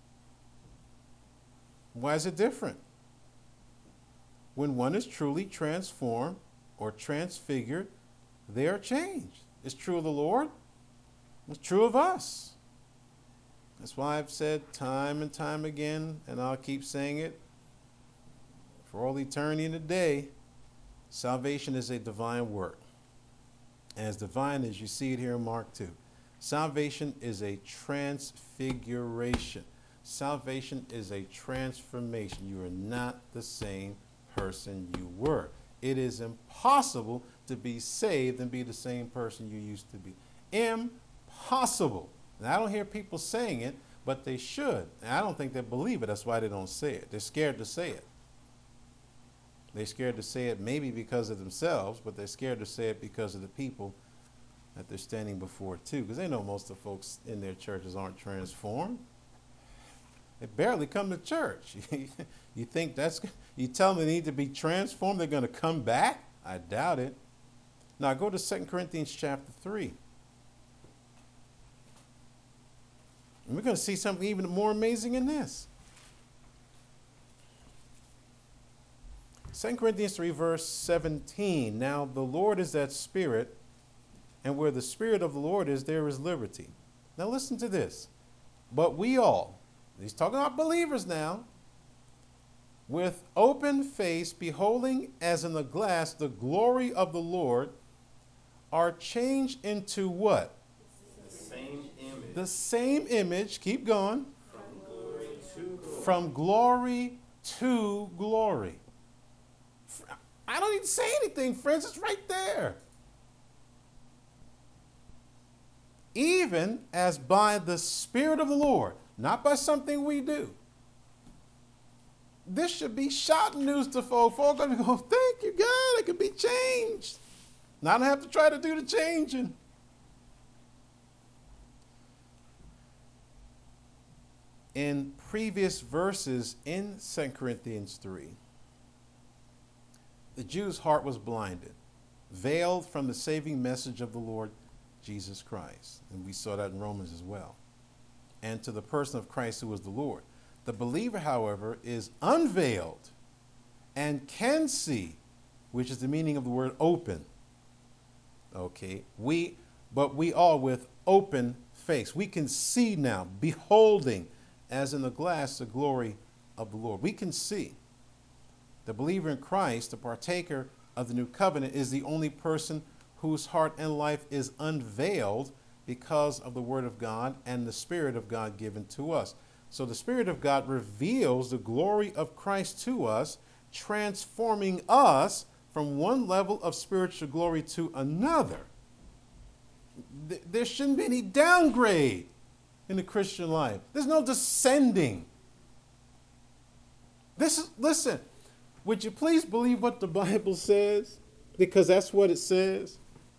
Why is it different? When one is truly transformed or transfigured, they are changed. It's true of the Lord. It's true of us. That's why I've said time and time again, and I'll keep saying it for all eternity and a day, salvation is a divine work. And as divine as you see it here in Mark two. Salvation is a transfiguration. Salvation is a transformation. You are not the same person you were. It is impossible to be saved and be the same person you used to be. Impossible. And I don't hear people saying it, but they should. And I don't think they believe it. That's why they don't say it. They're scared to say it. They're scared to say it maybe because of themselves, but they're scared to say it because of the people that they're standing before too. Because they know most of the folks in their churches aren't transformed. They barely come to church. You think that's, you tell them they need to be transformed, they're going to come back? I doubt it. Now go to Second Corinthians chapter three. And we're going to see something even more amazing in this. Second Corinthians three, verse seventeen. Now the Lord is that Spirit, and where the Spirit of the Lord is, there is liberty. Now listen to this. But we all, he's talking about believers now, with open face, beholding as in a glass the glory of the Lord, are changed into what? The same image. The same image. Keep going. From glory to glory. From glory to glory. I don't need to say anything, friends. It's right there. Even as by the Spirit of the Lord, not by something we do. This should be shouting news to folk. Folk are going to go, thank you, God, I can be changed. Now I don't have to try to do the changing. In previous verses in Second Corinthians three, the Jew's heart was blinded, veiled from the saving message of the Lord Jesus Christ. And we saw that in Romans as well. And to the person of Christ who is the Lord. The believer, however, is unveiled and can see, which is the meaning of the word open. Okay, we, but we all with open face. We can see now, beholding as in a glass the glory of the Lord. We can see. The believer in Christ, the partaker of the new covenant, is the only person whose heart and life is unveiled because of the word of God and the Spirit of God given to us. So the Spirit of God reveals the glory of Christ to us, transforming us from one level of spiritual glory to another. There shouldn't be any downgrade in the Christian life. There's no descending. This is, listen, would you please believe what the Bible says? Because that's what it says.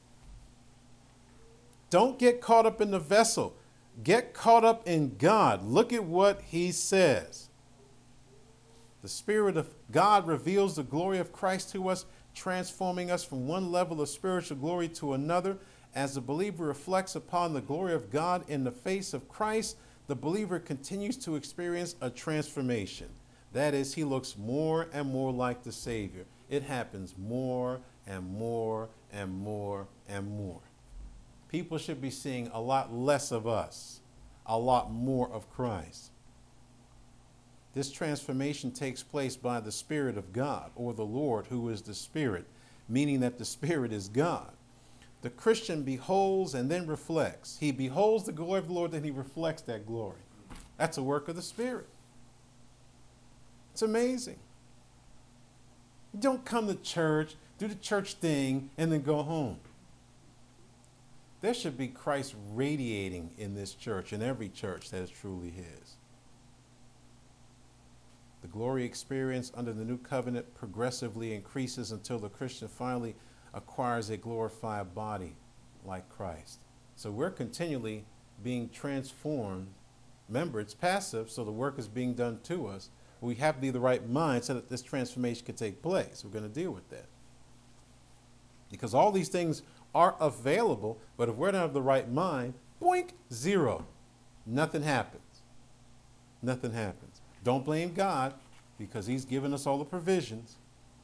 Don't get caught up in the vessel. Get caught up in God. Look at what he says. The Spirit of God reveals the glory of Christ to us, transforming us from one level of spiritual glory to another. As the believer reflects upon the glory of God in the face of Christ, the believer continues to experience a transformation. That is, he looks more and more like the Savior. It happens more and more and more and more. People should be seeing a lot less of us, a lot more of Christ. This transformation takes place by the Spirit of God, or the Lord, who is the Spirit, meaning that the Spirit is God. The Christian beholds and then reflects. He beholds the glory of the Lord, then he reflects that glory. That's a work of the Spirit. It's amazing. You don't come to church, do the church thing, and then go home. There should be Christ radiating in this church, in every church that is truly his. The glory experience under the new covenant progressively increases until the Christian finally acquires a glorified body like Christ. So we're continually being transformed. Remember, it's passive, so the work is being done to us. We have to be the right mind so that this transformation can take place. We're going to deal with that. Because all these things are available, but if we don't have the right mind, boink, zero. Nothing happens. Nothing happens. Don't blame God, because he's given us all the provisions.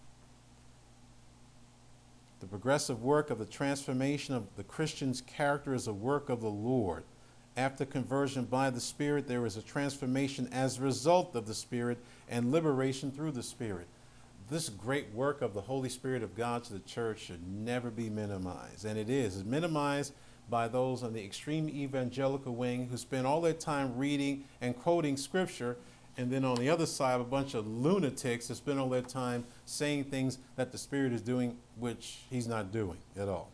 The progressive work of the transformation of the Christian's character is a work of the Lord. After conversion by the Spirit, there is a transformation as a result of the Spirit and liberation through the Spirit. This great work of the Holy Spirit of God to the church should never be minimized. And it is. It's minimized by those on the extreme evangelical wing who spend all their time reading and quoting scripture. And then on the other side, a bunch of lunatics that spend all their time saying things that the Spirit is doing, which he's not doing at all.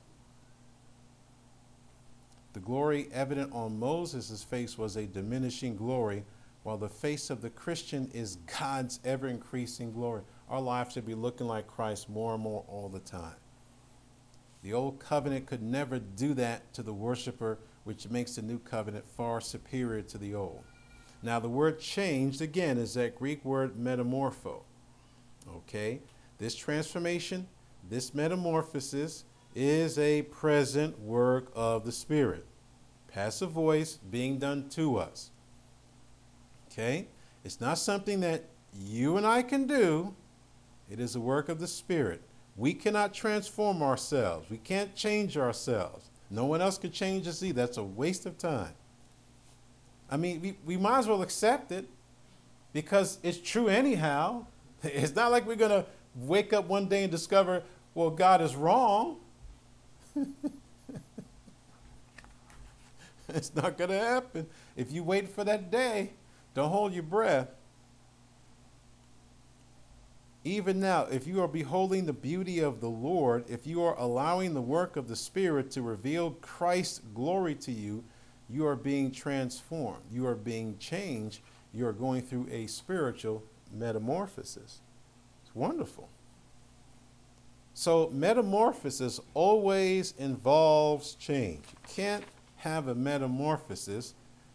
The glory evident on Moses' face was a diminishing glory, while the face of the Christian is God's ever-increasing glory. Our lives should be looking like Christ more and more all the time. The old covenant could never do that to the worshiper, which makes the new covenant far superior to the old. Now, the word changed, again, is that Greek word metamorpho. Okay? This transformation, this metamorphosis, is a present work of the Spirit. Passive voice being done to us. Okay? It's not something that you and I can do. It is a work of the Spirit. We cannot transform ourselves. We can't change ourselves. No one else can change us either. That's a waste of time. I mean, we, we might as well accept it because it's true anyhow. It's not like we're going to wake up one day and discover, well, God is wrong. It's not going to happen. If you wait for that day, don't hold your breath. Even now, if you are beholding the beauty of the Lord, if you are allowing the work of the Spirit to reveal Christ's glory to you, you are being transformed. You are being changed. You are going through a spiritual metamorphosis. It's wonderful. So metamorphosis always involves change. You can't have a metamorphosis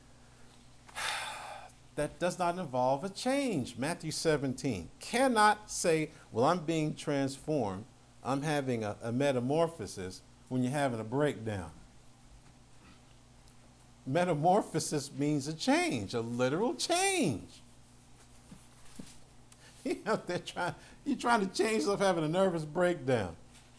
that does not involve a change. Matthew seventeen. Cannot say, well, I'm being transformed. I'm having a, a metamorphosis when you're having a breakdown. Metamorphosis means a change, a literal change. You're out there trying, you're trying to change yourself having a nervous breakdown.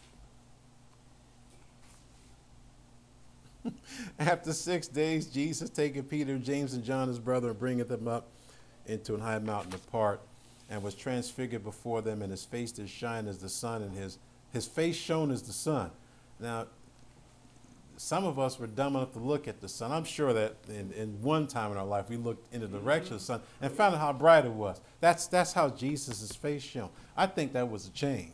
After six days, Jesus taking Peter, James, and John, his brother, and bringing them up into an high mountain apart, and was transfigured before them, and his face did shine as the sun, and his, his face shone as the sun. Now, some of us were dumb enough to look at the sun. I'm sure that in, in one time in our life, we looked in the direction of the sun and found out how bright it was. That's, that's how Jesus' face shone. I think that was a change.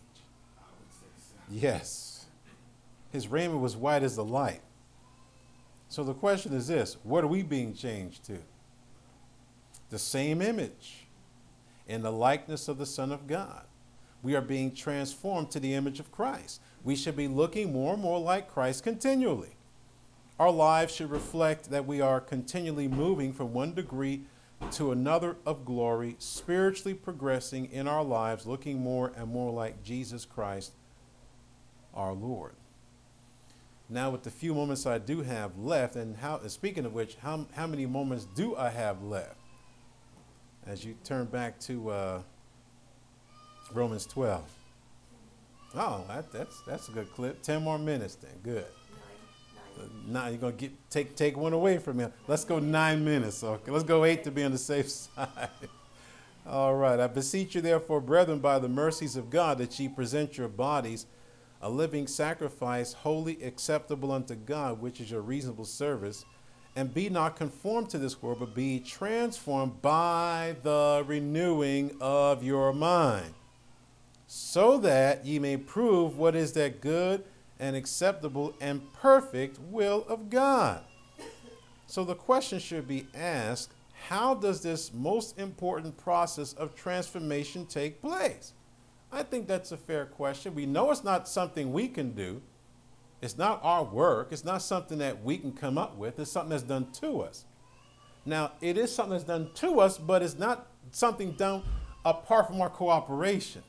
Yes. His raiment was white as the light. So the question is this: what are we being changed to? The same image. in the likeness of the Son of God. We are being transformed to the image of Christ. We should be looking more and more like Christ continually. Our lives should reflect that we are continually moving from one degree to another of glory, spiritually progressing in our lives, looking more and more like Jesus Christ, our Lord. Now, with the few moments I do have left, and how, speaking of which, how, how many moments do I have left? As you turn back to uh, Romans twelve. Oh, that, that's that's a good clip. Ten more minutes then. Good. Nine. Nine. Now you're gonna get take take one away from me. Let's go nine minutes. Okay, let's go eight to be on the safe side. All right. I beseech you, therefore, brethren, by the mercies of God, that ye present your bodies a living sacrifice, wholly acceptable unto God, which is your reasonable service. And be not conformed to this world, but be transformed by the renewing of your mind, so that ye may prove what is that good and acceptable and perfect will of God. So the question should be asked, how does this most important process of transformation take place? I think that's a fair question. We know it's not something we can do. It's not our work. It's not something that we can come up with. It's something that's done to us. Now, it is something that's done to us, but it's not something done apart from our cooperation.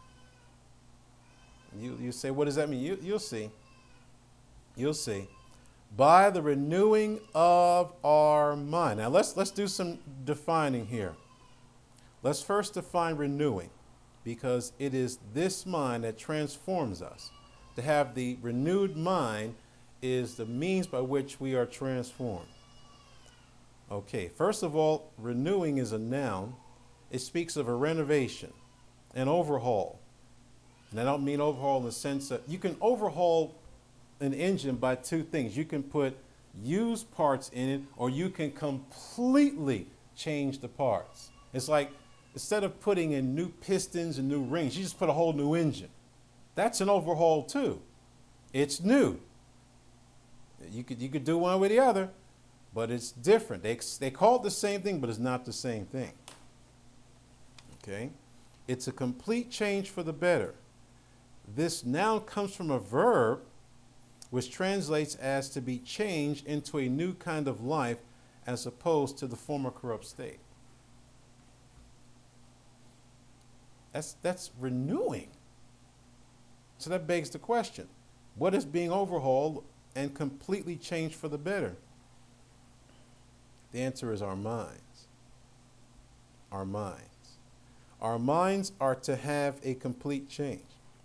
You, you say, what does that mean? You, you'll see. You'll see. By the renewing of our mind. Now, let's, let's do some defining here. Let's first define renewing, because it is this mind that transforms us. To have the renewed mind is the means by which we are transformed. Okay, first of all, renewing is a noun. It speaks of a renovation, an overhaul. And I don't mean overhaul in the sense that you can overhaul an engine by two things. You can put used parts in it, or you can completely change the parts. It's like, instead of putting in new pistons and new rings, you just put a whole new engine. That's an overhaul too. It's new. You could, you could do one with the other, but it's different. They, they call it the same thing, but it's not the same thing. Okay? It's a complete change for the better. This noun comes from a verb which translates as to be changed into a new kind of life as opposed to the former corrupt state. That's, that's renewing. So that begs the question, what is being overhauled and completely changed for the better? The answer is our minds. Our minds. Our minds are to have a complete change.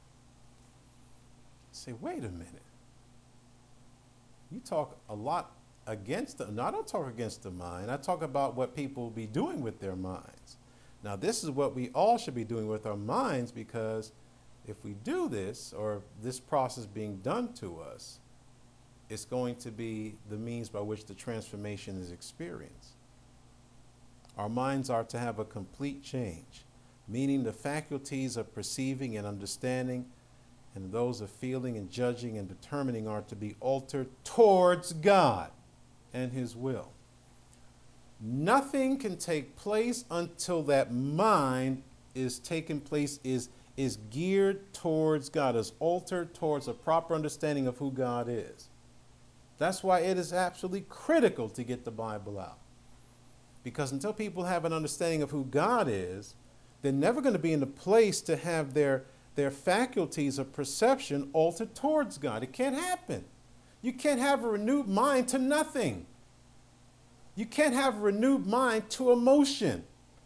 Say, wait a minute. You talk a lot against the, no, I don't talk against the mind. I talk about what people will be doing with their minds. Now, this is what we all should be doing with our minds, because if we do this, or this process being done to us, it's going to be the means by which the transformation is experienced. Our minds are to have a complete change, meaning the faculties of perceiving and understanding and those of feeling and judging and determining are to be altered towards God and His will. Nothing can take place until that mind is taking place, is, is geared towards God, is altered towards a proper understanding of who God is. That's why it is absolutely critical to get the Bible out. Because until people have an understanding of who God is, they're never going to be in a place to have their, their faculties of perception altered towards God. It can't happen. You can't have a renewed mind to nothing. You can't have a renewed mind to emotion.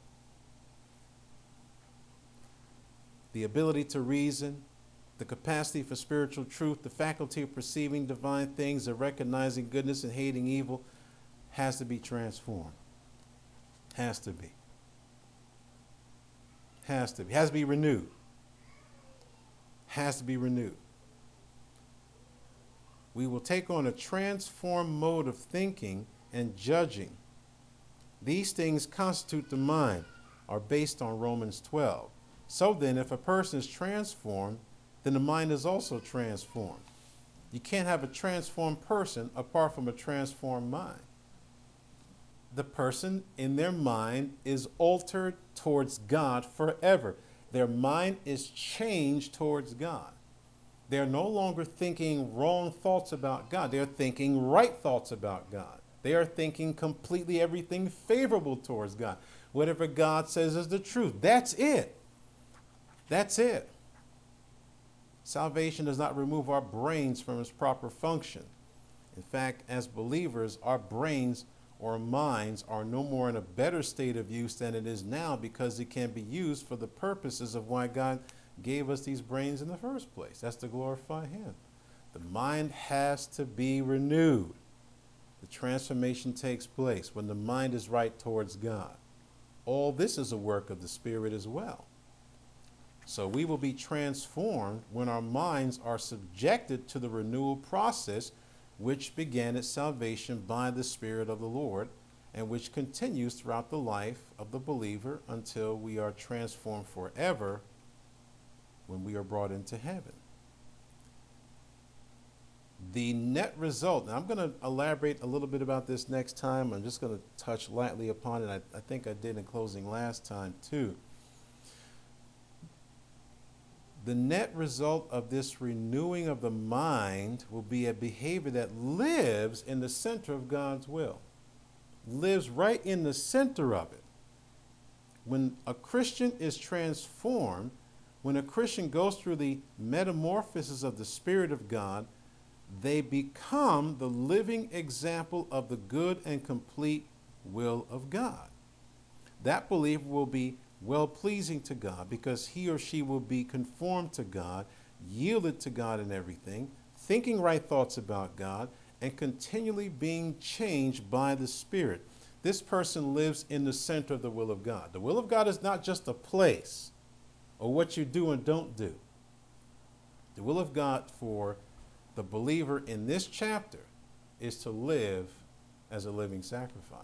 The ability to reason, the capacity for spiritual truth, the faculty of perceiving divine things, of recognizing goodness and hating evil has to be transformed. Has to be. Has to be. Has to be renewed. Has to be renewed. We will take on a transformed mode of thinking and judging. These things constitute the mind, are based on Romans twelve. So then, if a person is transformed, then the mind is also transformed. You can't have a transformed person apart from a transformed mind. the person in their mind is altered towards God forever. Their mind is changed towards God. They're no longer thinking wrong thoughts about God. They're thinking right thoughts about God. They are thinking completely everything favorable towards God. Whatever God says is the truth. That's it. That's it. Salvation does not remove our brains from its proper function. In fact, as believers, our brains or minds are no more in a better state of use than it is now, because it can be used for the purposes of why God gave us these brains in the first place. That's to glorify Him. The mind has to be renewed. The transformation takes place when the mind is right towards God. All this is a work of the Spirit as well. So we will be transformed when our minds are subjected to the renewal process, which began at salvation by the Spirit of the Lord, and which continues throughout the life of the believer until we are transformed forever when we are brought into heaven. The net result, now I'm going to elaborate a little bit about this next time. I'm just going to touch lightly upon it. I, I think I did in closing last time too. The net result of this renewing of the mind will be a behavior that lives in the center of God's will, lives right in the center of it. When a Christian is transformed, when a Christian goes through the metamorphosis of the Spirit of God, they become the living example of the good and complete will of God. That believer will be well-pleasing to God because he or she will be conformed to God, yielded to God in everything, thinking right thoughts about God, and continually being changed by the Spirit. This person lives in the center of the will of God. The will of God is not just a place or what you do and don't do. The will of God for the believer in this chapter is to live as a living sacrifice.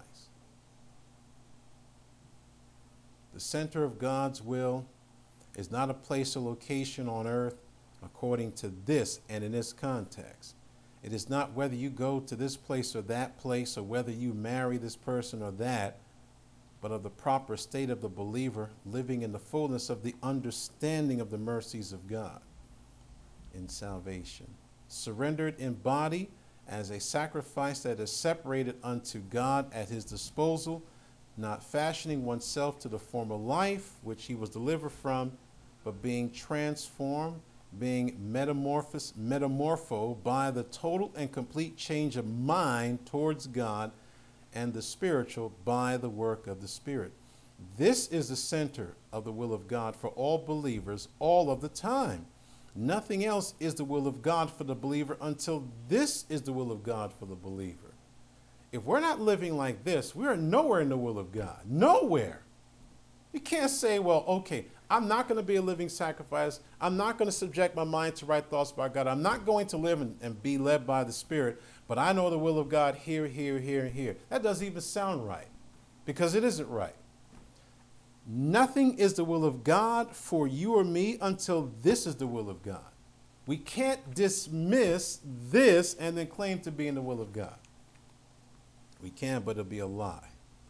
The center of God's will is not a place or location on earth according to this and in this context. It is not whether you go to this place or that place or whether you marry this person or that, but of the proper state of the believer living in the fullness of the understanding of the mercies of God in salvation. Surrendered in body as a sacrifice that is separated unto God at His disposal, not fashioning oneself to the former life which he was delivered from, but being transformed, being metamorphosed, metamorpho by the total and complete change of mind towards God, and the spiritual by the work of the Spirit. This is the center of the will of God for all believers all of the time. Nothing else is the will of God for the believer until this is the will of God for the believer. If we're not living like this, we are nowhere in the will of God. Nowhere. You can't say, well, okay, I'm not going to be a living sacrifice. I'm not going to subject my mind to right thoughts by God. I'm not going to live and, and be led by the Spirit, but I know the will of God here, here, here, and here. That doesn't even sound right, because it isn't right. Nothing is the will of God for you or me until this is the will of God. We can't dismiss this and then claim to be in the will of God. We can, but it'll be a lie.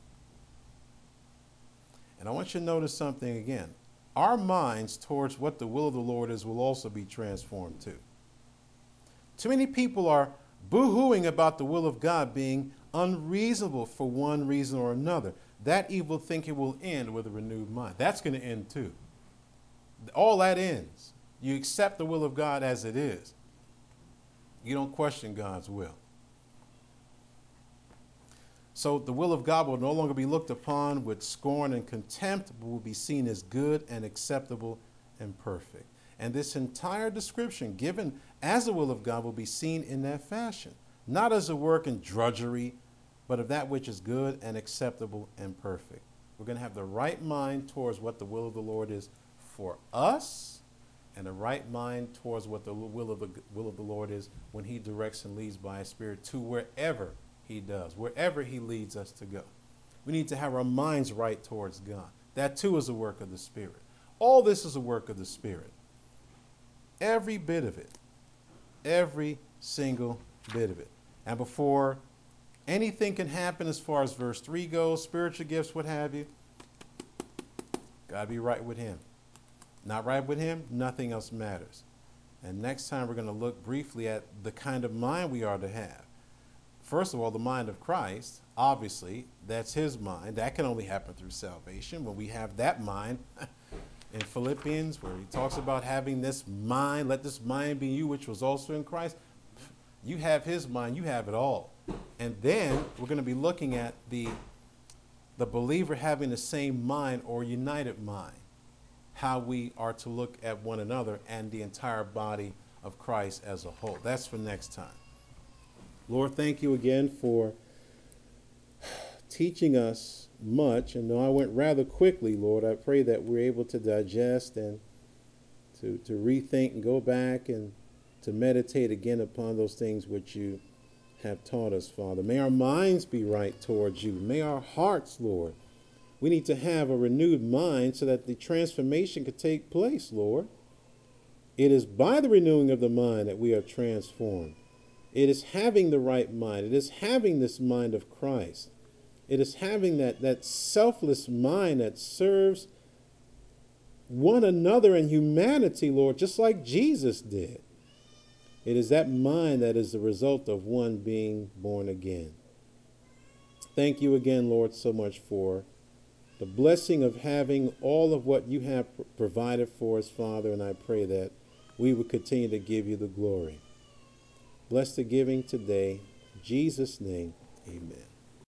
And I want you to notice something again. Our minds towards what the will of the Lord is will also be transformed too. Too many people are boo-hooing about the will of God being unreasonable for one reason or another. That evil thinking will end with a renewed mind. That's going to end too. All that ends. You accept the will of God as it is. You don't question God's will. So the will of God will no longer be looked upon with scorn and contempt, but will be seen as good and acceptable and perfect. And this entire description given as the will of God will be seen in that fashion, not as a work in drudgery, but of that which is good and acceptable and perfect. We're going to have the right mind towards what the will of the Lord is for us, and a right mind towards what the will of the will of the Lord is when He directs and leads by His Spirit to wherever He does, wherever He leads us to go. We need to have our minds right towards God. That too is a work of the Spirit. All this is a work of the Spirit. Every bit of it. Every single bit of it. And before Anything can happen as far as verse three goes, spiritual gifts, what have you. Got to be right with him. Not right with him, nothing else matters. And next time we're going to look briefly at the kind of mind we are to have. First of all, the mind of Christ, obviously, that's his mind. That can only happen through salvation. When we have that mind in Philippians, where he talks about having this mind, let this mind be in you, which was also in Christ. You have his mind, you have it all. And then we're going to be looking at the, the believer having the same mind or united mind, how we are to look at one another and the entire body of Christ as a whole. That's for next time. Lord, thank you again for teaching us much. And though I went rather quickly, Lord, I pray that we're able to digest and to, to rethink and go back and to meditate again upon those things which you have taught us, Father. May our minds be right towards you. May our hearts, Lord. We need to have a renewed mind so that the transformation could take place, Lord. It is by the renewing of the mind that we are transformed. It is having the right mind. It is having this mind of Christ. It is having that, that selfless mind that serves one another in humanity, Lord, just like Jesus did. It is that mind that is the result of one being born again. Thank you again, Lord, so much for the blessing of having all of what you have provided for us, Father, and I pray that we will continue to give you the glory. Bless the giving today. In Jesus' name, amen.